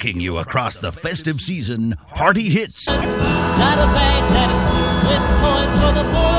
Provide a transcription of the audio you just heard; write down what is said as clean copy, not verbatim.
taking you across the festive season, Party Hits. Got a bag that is filled with toys for the boys.